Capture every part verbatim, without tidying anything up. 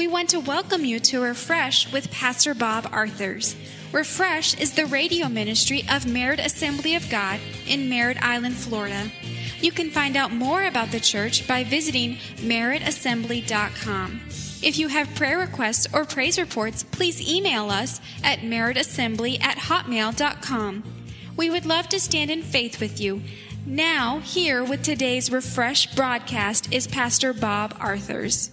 We want to welcome you to Refresh with Pastor Bob Arthurs. Refresh is the radio ministry of Merritt Assembly of God in Merritt Island, Florida. You can find out more about the church by visiting merritt assembly dot com. If you have prayer requests or praise reports, please email us at merrittassembly at hotmail dot com. We would love to stand in faith with you. Now, here with today's Refresh broadcast is Pastor Bob Arthurs.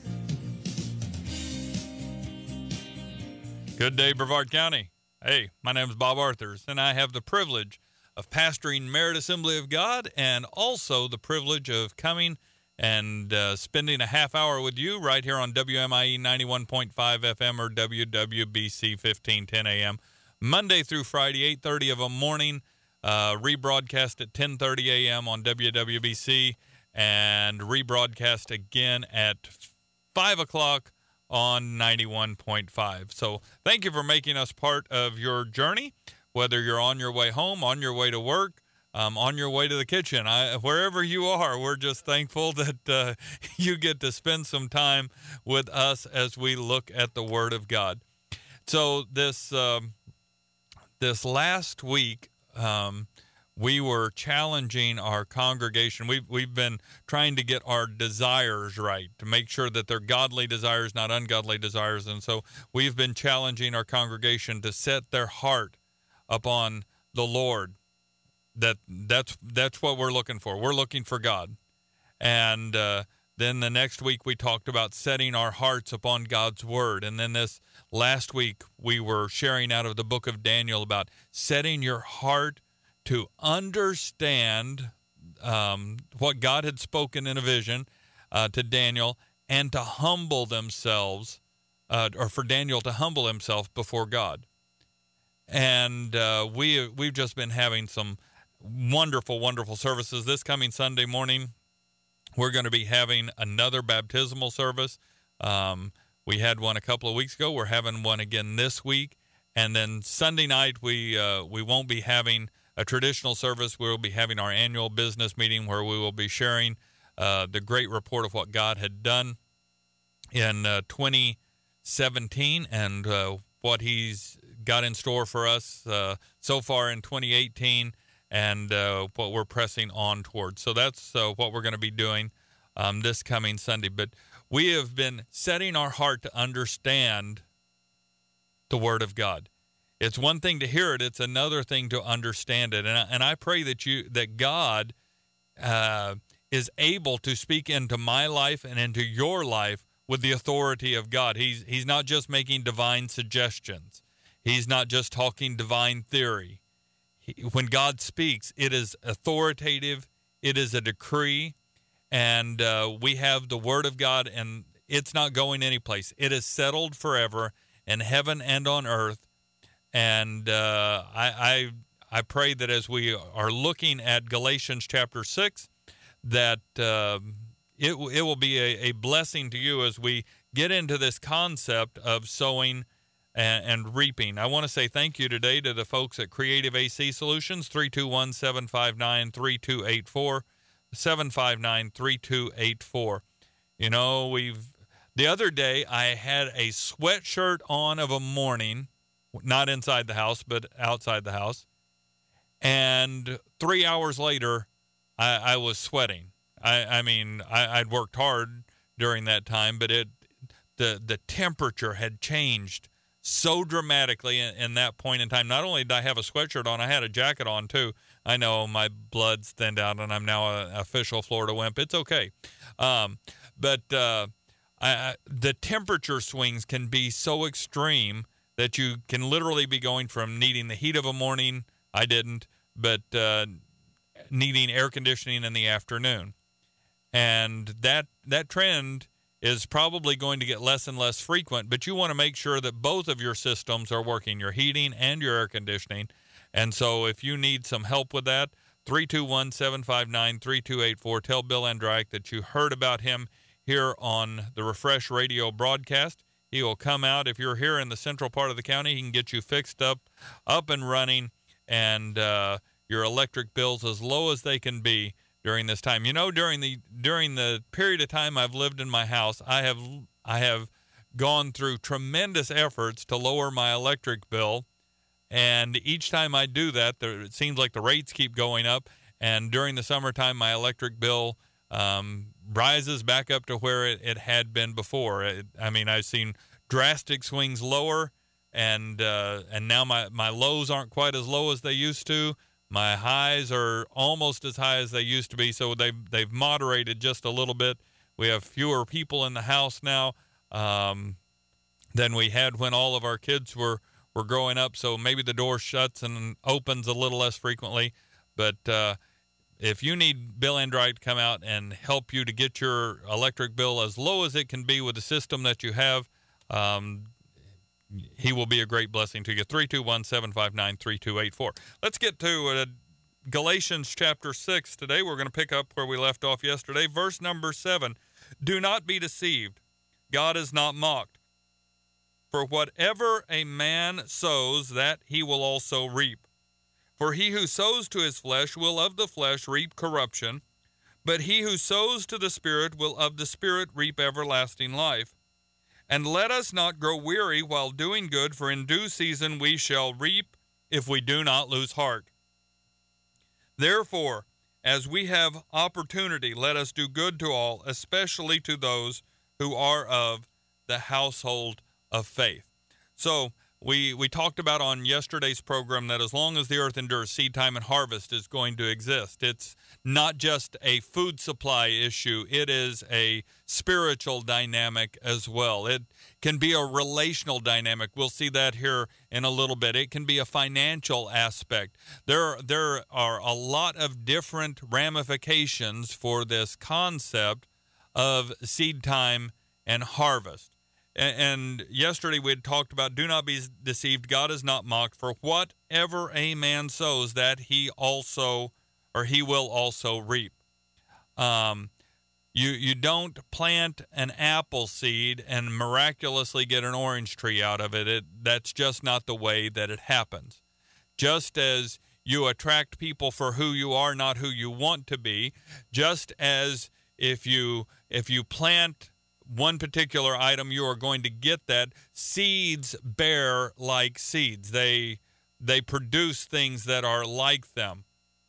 Good day, Brevard County. Hey, my name is Bob Arthurs, and I have the privilege of pastoring Merritt Assembly of God and also the privilege of coming and uh, spending a half hour with you right here on W M I E ninety-one point five F M or W W B C fifteen ten A M, Monday through Friday, eight thirty of a morning, uh, rebroadcast at ten thirty A M on W W B C, and rebroadcast again at five o'clock on ninety-one point five. So thank you for making us part of your journey, whether you're on your way home, on your way to work, um, on your way to the kitchen. I, wherever you are, we're just thankful that uh, you get to spend some time with us as we look at the Word of God. So this um, this last week, um, we were challenging our congregation. We've, we've been trying to get our desires right, to make sure that they're godly desires, not ungodly desires. And so we've been challenging our congregation to set their heart upon the Lord. That that's that's what we're looking for. We're looking for God. And uh, then the next week we talked about setting our hearts upon God's Word. And then this last week we were sharing out of the book of Daniel about setting your heart to understand um, what God had spoken in a vision uh, to Daniel, and to humble themselves, uh, or for Daniel to humble himself before God. And uh, we, we've just been having some wonderful, wonderful services. This coming Sunday morning, we're going to be having another baptismal service. Um, we had one a couple of weeks ago. We're having one again this week. And then Sunday night, we uh, we won't be having a traditional service. We'll be having our annual business meeting where we will be sharing uh, the great report of what God had done in uh, twenty seventeen and uh, what He's got in store for us uh, so far in twenty eighteen, and uh, what we're pressing on towards. So that's uh, what we're going to be doing um, this coming Sunday. But we have been setting our heart to understand the Word of God. It's one thing to hear it; it's another thing to understand it. And I, and I pray that you that God uh, is able to speak into my life and into your life with the authority of God. He's He's not just making divine suggestions. He's not just talking divine theory. He, when God speaks, it is authoritative. It is a decree, and uh, we have the Word of God, and it's not going anyplace. It is settled forever in heaven and on earth. And uh, I, I I pray that as we are looking at Galatians chapter six, that uh, it it will be a, a blessing to you as we get into this concept of sowing and, and reaping. I want to say thank you today to the folks at Creative A C Solutions, three two one, seven five nine, three two eight four, seven five nine, three two eight four. You know, we've the other day I had a sweatshirt on of a morning, not inside the house, but outside the house. And three hours later, I, I was sweating. I, I mean, I, I'd worked hard during that time, but it the the temperature had changed so dramatically in, in that point in time. Not only did I have a sweatshirt on, I had a jacket on too. I know my blood's thinned out, and I'm now an official Florida wimp. It's okay. Um, but uh, I, I, the temperature swings can be so extreme that you can literally be going from needing the heat of a morning, I didn't, but uh, needing air conditioning in the afternoon. And that that trend is probably going to get less and less frequent, but you want to make sure that both of your systems are working, your heating and your air conditioning. And so if you need some help with that, three two one, seven five nine, three two eight four, tell Bill Andrack that you heard about him here on the Refresh Radio broadcast. He will come out. If you're here in the central part of the county, he can get you fixed up, up and running, and uh, your electric bills as low as they can be during this time. You know, during the during the period of time I've lived in my house, I have I have gone through tremendous efforts to lower my electric bill. And each time I do that, there, it seems like the rates keep going up. And during the summertime, my electric bill um, rises back up to where it, it had been before. It, I mean, I've seen drastic swings lower, and uh, and now my, my lows aren't quite as low as they used to. My highs are almost as high as they used to be, so they've, they've moderated just a little bit. We have fewer people in the house now um, than we had when all of our kids were, were growing up, so maybe the door shuts and opens a little less frequently. But uh, if you need Bill Enright to come out and help you to get your electric bill as low as it can be with the system that you have, um, he will be a great blessing to you. three two one, seven five nine, three two eight four. Let's get to uh, Galatians chapter six today. We're going to pick up where we left off yesterday. Verse number seven. Do not be deceived. God is not mocked. For whatever a man sows, that he will also reap. For he who sows to his flesh will of the flesh reap corruption, but he who sows to the Spirit will of the Spirit reap everlasting life. And let us not grow weary while doing good, for in due season we shall reap if we do not lose heart. Therefore, as we have opportunity, let us do good to all, especially to those who are of the household of faith. So we we talked about on yesterday's program that as long as the earth endures, seed time and harvest is going to exist. It's not just a food supply issue. It is a spiritual dynamic as well. It can be a relational dynamic. We'll see that here in a little bit. It can be a financial aspect. There, there are a lot of different ramifications for this concept of seed time and harvest. And yesterday we had talked about, do not be deceived. God is not mocked. For whatever a man sows, that he also, or he will also reap. Um, you you don't plant an apple seed and miraculously get an orange tree out of it. It that's just not the way that it happens. Just as you attract people for who you are, not who you want to be. Just as if you if you plant one particular item, you are going to get that. Seeds bear like seeds. They they produce things that are like them.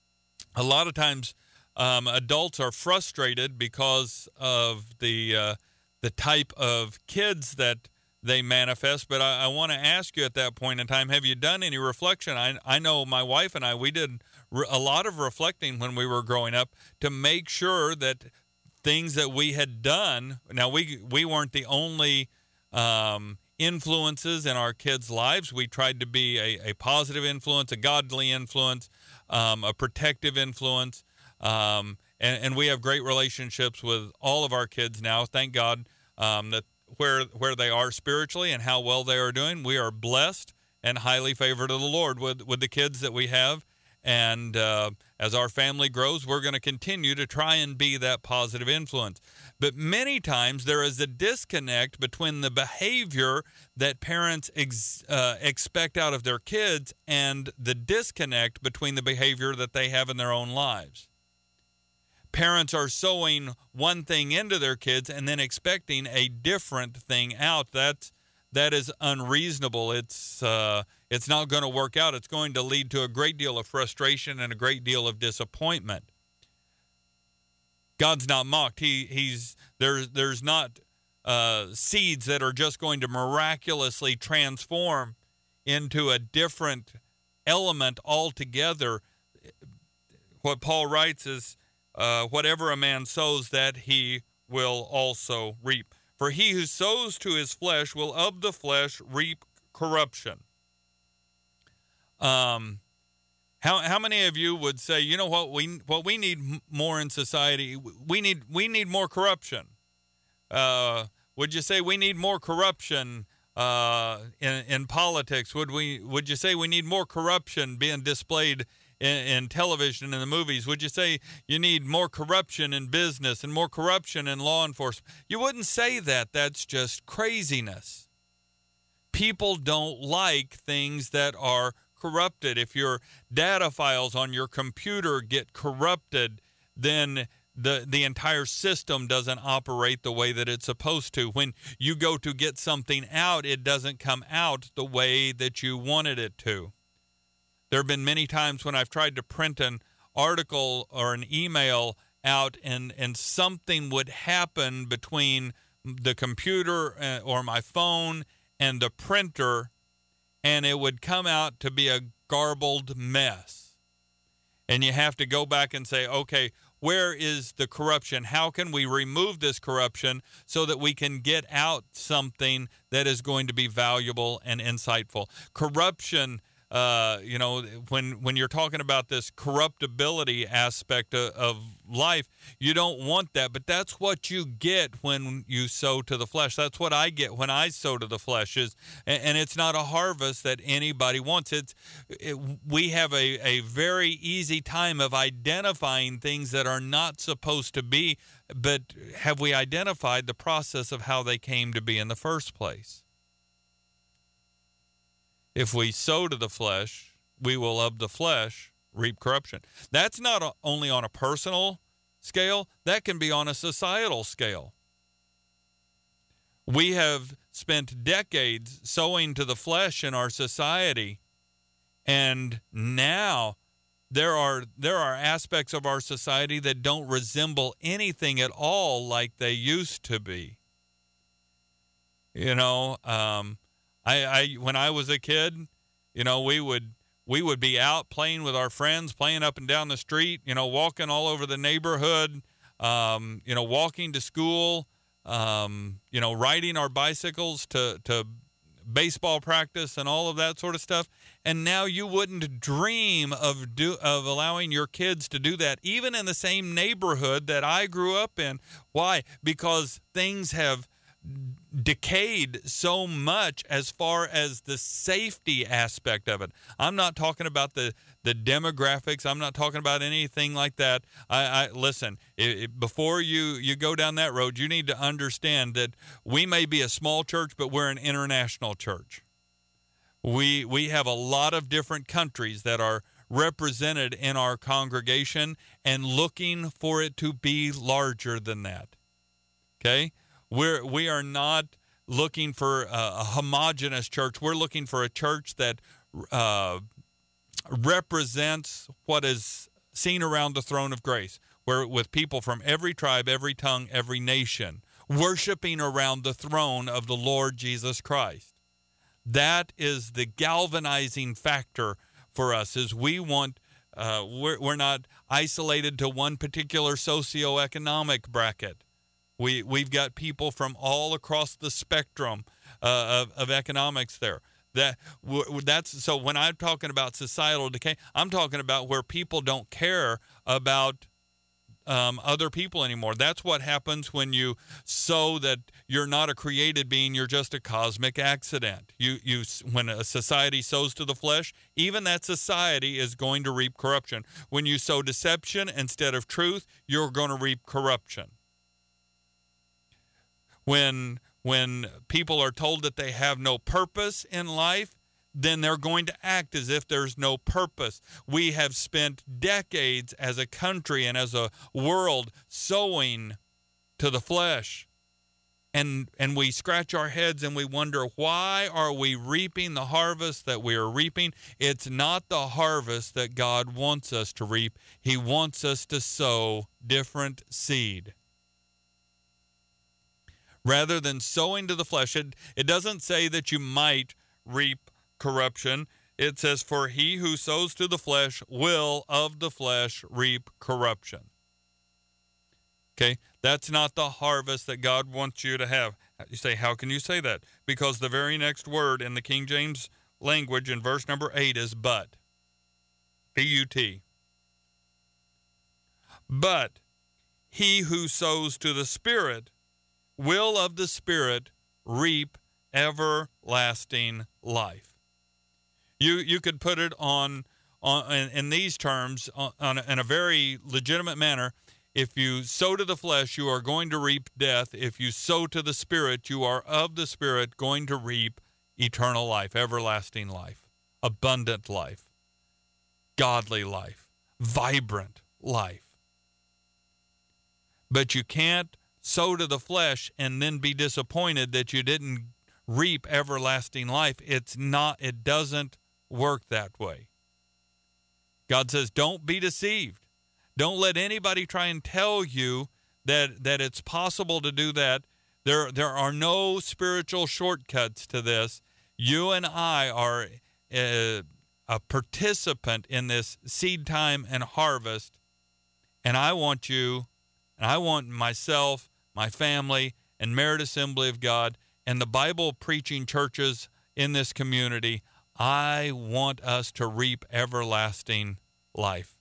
A lot of times, um, adults are frustrated because of the uh, the type of kids that they manifest. But I, I want to ask you at that point in time: have you done any reflection? I I know my wife and I we did re- a lot of reflecting when we were growing up to make sure that things that we had done. Now, we we weren't the only um, influences in our kids' lives. We tried to be a, a positive influence, a godly influence, um, a protective influence, um, and, and we have great relationships with all of our kids now. Thank God um, that where where they are spiritually and how well they are doing, we are blessed and highly favored of the Lord with with the kids that we have. And uh, as our family grows, we're going to continue to try and be that positive influence. But many times there is a disconnect between the behavior that parents ex- uh, expect out of their kids and the disconnect between the behavior that they have in their own lives. Parents are sowing one thing into their kids and then expecting a different thing out. That's that is unreasonable. It's uh, it's not going to work out. It's going to lead to a great deal of frustration and a great deal of disappointment. God's not mocked. He he's there's there's not uh, seeds that are just going to miraculously transform into a different element altogether. What Paul writes is, uh, whatever a man sows, that he will also reap. For he who sows to his flesh will of the flesh reap corruption. Um, how how many of you would say, you know what we what we need more in society? We need we need more corruption. Uh, would you say we need more corruption uh, in in politics? Would we would you say we need more corruption being displayed in, in television and the movies? Would you say you need more corruption in business and more corruption in law enforcement? You wouldn't say that. That's just craziness. People don't like things that are corrupted. If your data files on your computer get corrupted, then the the entire system doesn't operate the way that it's supposed to. When you go to get something out, it doesn't come out the way that you wanted it to. There have been many times when I've tried to print an article or an email out, and, and something would happen between the computer or my phone and the printer, and it would come out to be a garbled mess. And you have to go back and say, okay, where is the corruption? How can we remove this corruption so that we can get out something that is going to be valuable and insightful? Corruption, uh, you know, when when you're talking about this corruptibility aspect of, of life, you don't want that, but that's what you get when you sow to the flesh. That's what I get when I sow to the flesh, is, and, and it's not a harvest that anybody wants. It's it, we have a, a very easy time of identifying things that are not supposed to be, but have we identified the process of how they came to be in the first place? If we sow to the flesh, we will of the flesh reap corruption. That's not only on a personal scale, that can be on a societal scale. We have spent decades sowing to the flesh in our society, and now there are there are aspects of our society that don't resemble anything at all like they used to be. You know, um, I, I when I was a kid, you know, we would we would be out playing with our friends, playing up and down the street, you know, walking all over the neighborhood, um, you know, walking to school, um, you know, riding our bicycles to to baseball practice and all of that sort of stuff. And now you wouldn't dream of do of allowing your kids to do that, even in the same neighborhood that I grew up in. Why? Because things have decayed so much as far as the safety aspect of it. I'm not talking about the the demographics. I'm not talking about anything like that. I, I listen, it, it, before you you go down that road, you need to understand that we may be a small church, but we're an international church. We we have a lot of different countries that are represented in our congregation, and looking for it to be larger than that. Okay? We're, we are not looking for a, a homogeneous church. We're looking for a church that uh, represents what is seen around the throne of grace, where with people from every tribe, every tongue, every nation, worshiping around the throne of the Lord Jesus Christ. That is the galvanizing factor for us, is we want, uh, we're, we're not isolated to one particular socioeconomic bracket. We, we've got people from all across the spectrum uh, of, of economics there. That that's so when I'm talking about societal decay, I'm talking about where people don't care about um, other people anymore. That's what happens when you sow that you're not a created being, you're just a cosmic accident. You you when a society sows to the flesh, even that society is going to reap corruption. When you sow deception instead of truth, you're going to reap corruption. When when people are told that they have no purpose in life, then they're going to act as if there's no purpose. We have spent decades as a country and as a world sowing to the flesh. And and we scratch our heads and we wonder, why are we reaping the harvest that we are reaping? It's not the harvest that God wants us to reap. He wants us to sow different seed. Rather than sowing to the flesh, it, it doesn't say that you might reap corruption. It says, for he who sows to the flesh will of the flesh reap corruption. Okay, that's not the harvest that God wants you to have. You say, how can you say that? Because the very next word in the King James language in verse number eight is but. B U T. But he who sows to the Spirit will of the Spirit reap everlasting life. You you could put it on on in, in these terms on, on a, in a very legitimate manner. If you sow to the flesh, you are going to reap death. If you sow to the Spirit, you are of the Spirit going to reap eternal life, everlasting life, abundant life, godly life, vibrant life. But you can't sow to the flesh and then be disappointed that you didn't reap everlasting life. It's not, it doesn't work that way. God says, don't be deceived. Don't let anybody try and tell you that that it's possible to do that. There, there are no spiritual shortcuts to this. You and I are a, a participant in this seed time and harvest, and I want you, and I want myself, my family, and Merit Assembly of God, and the Bible-preaching churches in this community, I want us to reap everlasting life.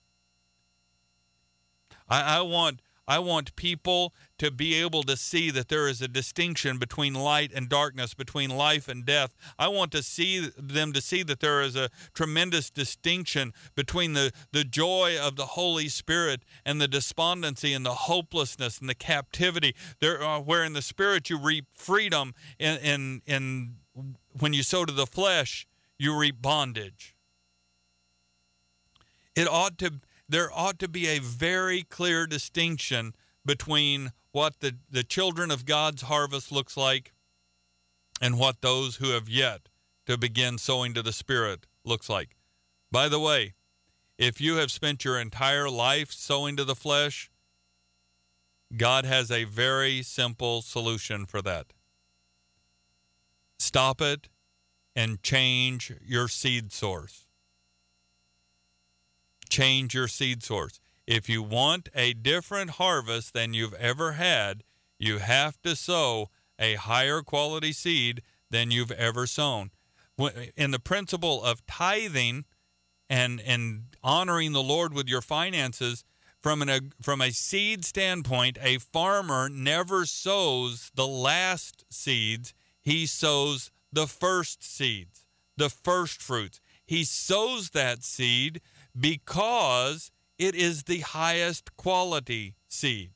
I, I want I want people to be able to see that there is a distinction between light and darkness, between life and death. I want to see them to see that there is a tremendous distinction between the, the joy of the Holy Spirit and the despondency and the hopelessness and the captivity. There, uh, where in the Spirit you reap freedom, and in, in, in, when you sow to the flesh, you reap bondage. It ought to There ought to be a very clear distinction between what the, the children of God's harvest looks like and what those who have yet to begin sowing to the Spirit looks like. By the way, if you have spent your entire life sowing to the flesh, God has a very simple solution for that. Stop it and change your seed source. Change your seed source. If you want a different harvest than you've ever had, you have to sow a higher quality seed than you've ever sown. In the principle of tithing and, and honoring the Lord with your finances, from, an, a, from a seed standpoint, a farmer never sows the last seeds. He sows the first seeds, the first fruits. He sows that seed because it is the highest quality seed.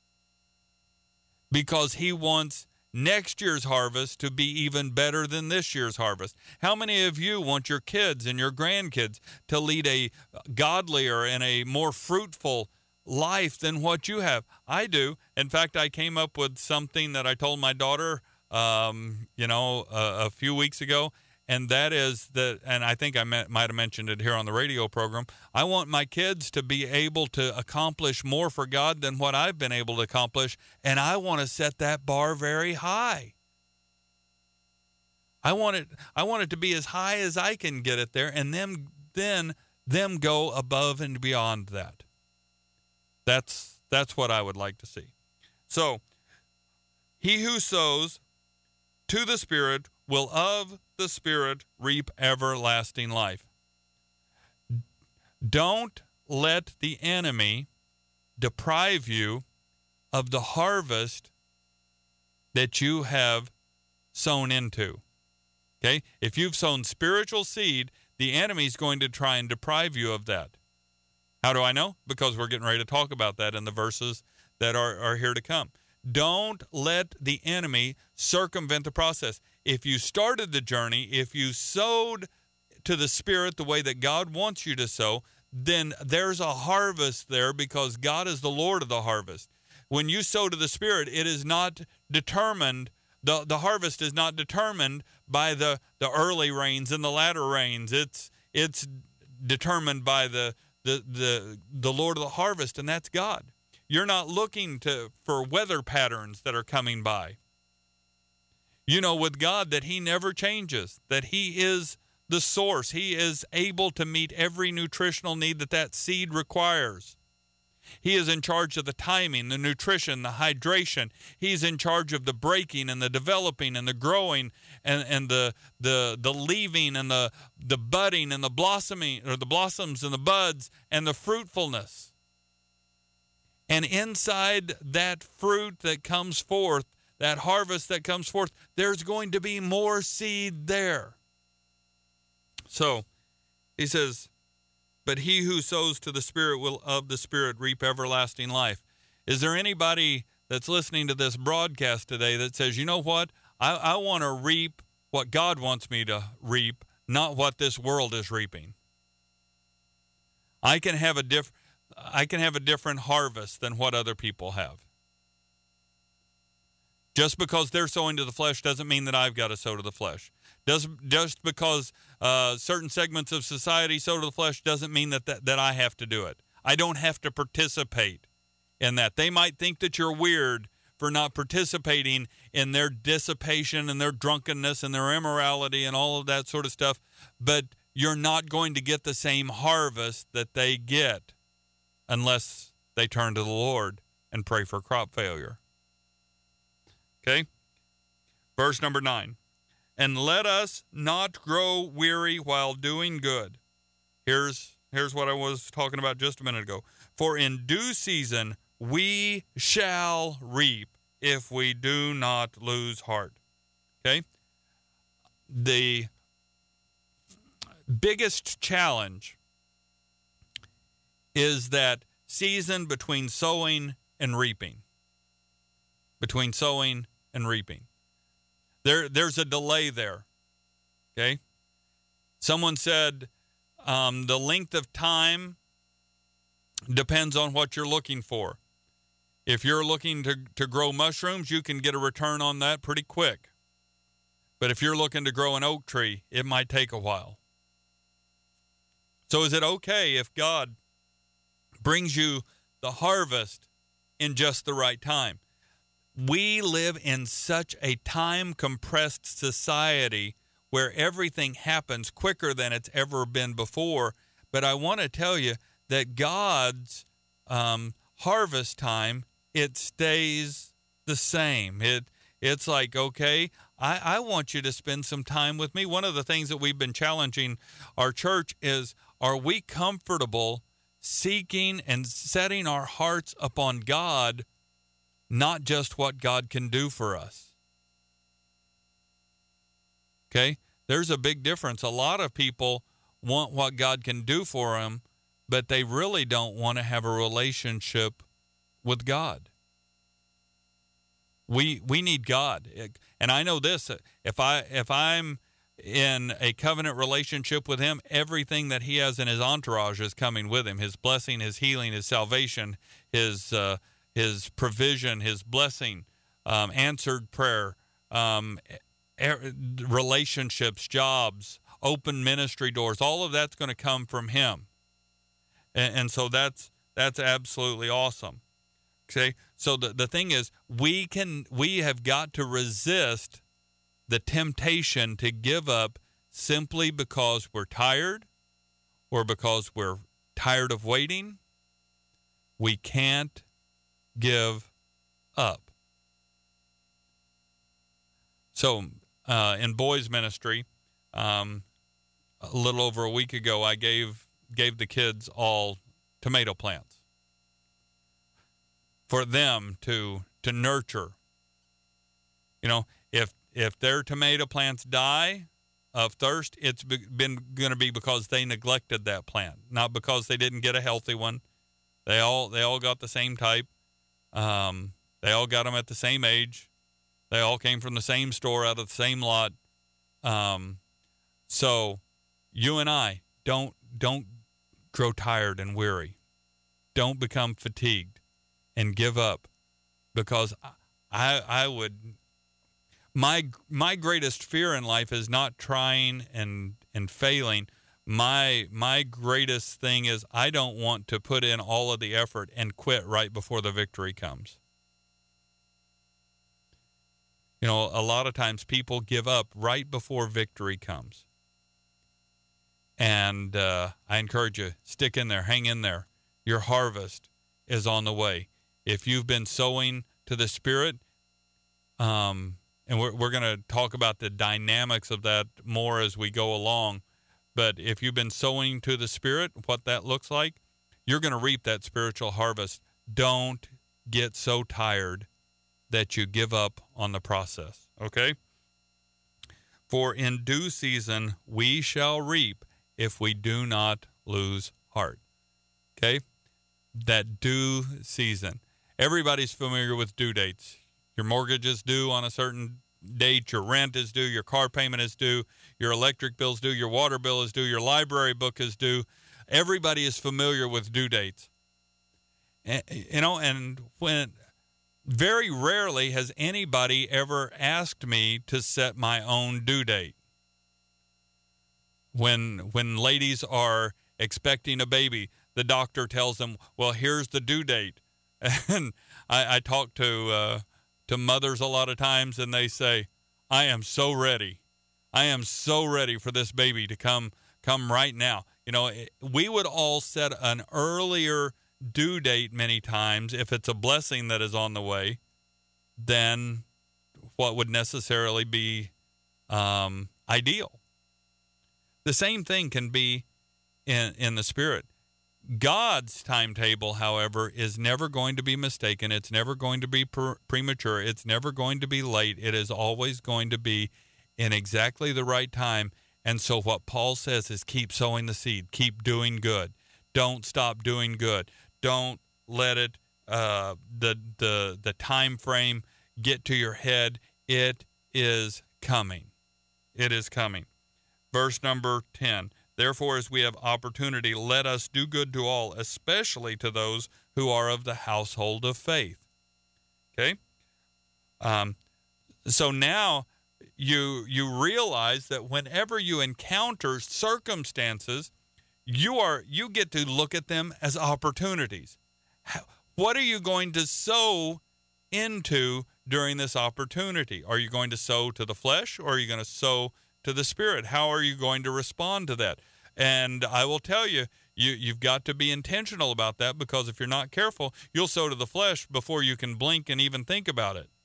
Because he wants next year's harvest to be even better than this year's harvest. How many of you want your kids and your grandkids to lead a godlier and a more fruitful life than what you have? I do. In fact, I came up with something that I told my daughter, um, you know, a, a few weeks ago. And that is that, and I think I might have mentioned it here on the radio program, I want my kids to be able to accomplish more for God than what I've been able to accomplish, and I want to set that bar very high. I want it, I want it to be as high as I can get it there, and them, then them go above and beyond that. That's, that's what I would like to see. So, he who sows to the Spirit will of the Spirit reap everlasting life. Don't let the enemy deprive you of the harvest that you have sown into. Okay? If you've sown spiritual seed, the enemy's going to try and deprive you of that. How do I know? Because we're getting ready to talk about that in the verses that are, are here to come. Don't let the enemy circumvent the process. If you started the journey, if you sowed to the Spirit the way that God wants you to sow, then there's a harvest there because God is the Lord of the harvest. When you sow to the Spirit, it is not determined, the, the harvest is not determined by the, the early rains and the latter rains. It's it's determined by the, the, the, the Lord of the harvest, and that's God. You're not looking to for weather patterns that are coming by. You know with God that he never changes, that he is the source. He is able to meet every nutritional need that that seed requires. He is in charge of the timing, the nutrition, the hydration. He's in charge of the breaking and the developing and the growing and, and the, the, the leaving and the, the budding and the blossoming, or the blossoms and the buds and the fruitfulness. And inside that fruit that comes forth, that harvest that comes forth, there's going to be more seed there. So he says, but he who sows to the Spirit will of the Spirit reap everlasting life. Is there anybody that's listening to this broadcast today that says, you know what, I, I want to reap what God wants me to reap, not what this world is reaping? I can have a diff- I can have a different harvest than what other people have. Just because they're sowing to the flesh doesn't mean that I've got to sow to the flesh. Does, just because uh, certain segments of society sow to the flesh doesn't mean that, that that I have to do it. I don't have to participate in that. They might think that you're weird for not participating in their dissipation and their drunkenness and their immorality and all of that sort of stuff, but you're not going to get the same harvest that they get unless they turn to the Lord and pray for crop failure. Okay? Verse number nine. And let us not grow weary while doing good. Here's, here's what I was talking about just a minute ago. For in due season we shall reap if we do not lose heart. Okay? The biggest challenge is that season between sowing and reaping. Between sowing and reaping. There, there's a delay there. Okay? Someone said um, the length of time depends on what you're looking for. If you're looking to, to grow mushrooms, you can get a return on that pretty quick. But if you're looking to grow an oak tree, it might take a while. So is it okay if God brings you the harvest in just the right time? We live in such a time-compressed society where everything happens quicker than it's ever been before. But I want to tell you that God's um, harvest time, it stays the same. It It's like, okay, I, I want you to spend some time with me. One of the things that we've been challenging our church is, are we comfortable seeking and setting our hearts upon God, not just what God can do for us? Okay? There's a big difference. A lot of people want what God can do for them, but they really don't want to have a relationship with God. We we need God. And I know this, if I if I'm in a covenant relationship with him, everything that he has in his entourage is coming with him. His blessing, his healing, his salvation, his uh, his provision, his blessing, um, answered prayer, um, relationships, jobs, open ministry doors, all of that's going to come from him. And, and so that's that's absolutely awesome. Okay, so the, the thing is, we can we have got to resist the temptation to give up simply because we're tired or because we're tired of waiting. We can't give up. So uh, in boys ministry, um, a little over a week ago, I gave gave the kids all tomato plants for them to to nurture. You know, if if their tomato plants die of thirst, it's been going to be because they neglected that plant, not because they didn't get a healthy one. They all they all got the same type. Um, they all got them at the same age. They all came from the same store out of the same lot. Um, so you and I don't don't grow tired and weary. Don't become fatigued and give up, because I I would my my greatest fear in life is not trying and and failing. My my greatest thing is I don't want to put in all of the effort and quit right before the victory comes. You know, a lot of times people give up right before victory comes. And uh, I encourage you, stick in there, hang in there. Your harvest is on the way. If you've been sowing to the Spirit, um, and we're, we're going to talk about the dynamics of that more as we go along, but if you've been sowing to the Spirit, what that looks like, you're going to reap that spiritual harvest. Don't get so tired that you give up on the process, okay? For in due season we shall reap if we do not lose heart, okay? That due season. Everybody's familiar with due dates. Your mortgage is due on a certain date, your rent is due, your car payment is due, your electric bill is due, your water bill is due, your library book is due. Everybody is familiar with due dates. And, you know, and when very rarely has anybody ever asked me to set my own due date. When when ladies are expecting a baby, the doctor tells them, well, here's the due date. And I, I talk to uh, to mothers a lot of times, and they say, I am so ready. I am so ready for this baby to come come right now. You know, we would all set an earlier due date many times if it's a blessing that is on the way than what would necessarily be um, ideal. The same thing can be in in the Spirit. God's timetable, however, is never going to be mistaken. It's never going to be pre- premature. It's never going to be late. It is always going to be in exactly the right time. And so what Paul says is keep sowing the seed. Keep doing good. Don't stop doing good. Don't let it uh, the the the time frame get to your head. It is coming. It is coming. Verse number ten. Therefore, as we have opportunity, let us do good to all, especially to those who are of the household of faith. Okay? Um, so now you you realize that whenever you encounter circumstances, you are you get to look at them as opportunities. What are you going to sow into during this opportunity? Are you going to sow to the flesh, or are you going to sow to the Spirit? How are you going to respond to that? And I will tell you, you, you've got to be intentional about that, because if you're not careful, you'll sow to the flesh before you can blink and even think about it.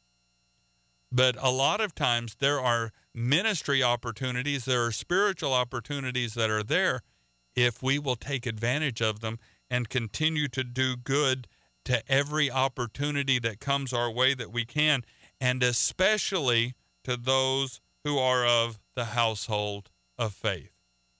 But a lot of times there are ministry opportunities, there are spiritual opportunities that are there if we will take advantage of them and continue to do good to every opportunity that comes our way that we can, and especially to those who are of the household of faith.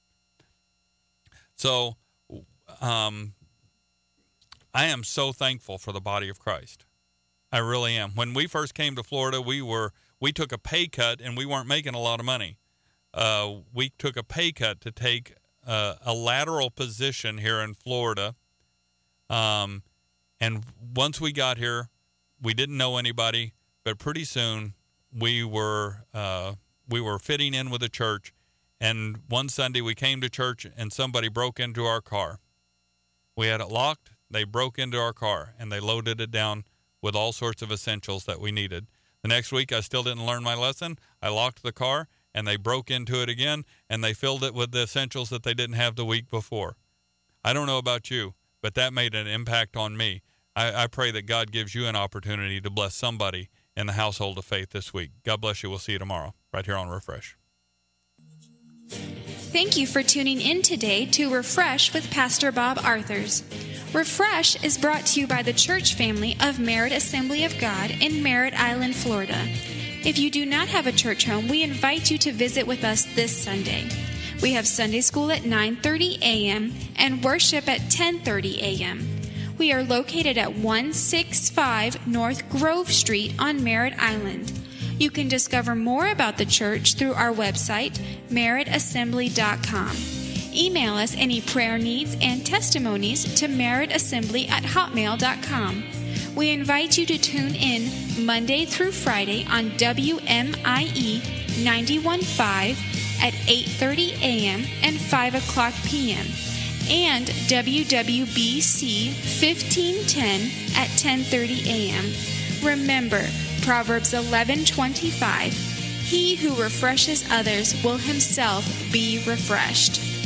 So um, I am so thankful for the body of Christ. I really am. When we first came to Florida, we were we took a pay cut, and we weren't making a lot of money. Uh, we took a pay cut to take uh, a lateral position here in Florida. Um, and once we got here, we didn't know anybody, but pretty soon we were uh, we were fitting in with the church. And one Sunday we came to church, and somebody broke into our car. We had it locked. They broke into our car, and they loaded it down with all sorts of essentials that we needed. The next week, I still didn't learn my lesson. I locked the car, and they broke into it again, and they filled it with the essentials that they didn't have the week before. I don't know about you, but that made an impact on me. I, I pray that God gives you an opportunity to bless somebody in the household of faith this week. God bless you. We'll see you tomorrow right here on Refresh. Thank you for tuning in today to Refresh with Pastor Bob Arthurs. Refresh is brought to you by the church family of Merritt Assembly of God in Merritt Island, Florida. If you do not have a church home, we invite you to visit with us this Sunday. We have Sunday school at nine thirty a.m. and worship at ten thirty a.m. We are located at one sixty-five North Grove Street on Merritt Island. You can discover more about the church through our website, merritt assembly dot com. Email us any prayer needs and testimonies to merrittassembly at hotmail dot com. We invite you to tune in Monday through Friday on W M I E ninety-one point five at eight thirty a.m. and five o'clock p.m. and W W B C fifteen ten at ten thirty a.m. Remember, Proverbs eleven twenty-five, he who refreshes others will himself be refreshed.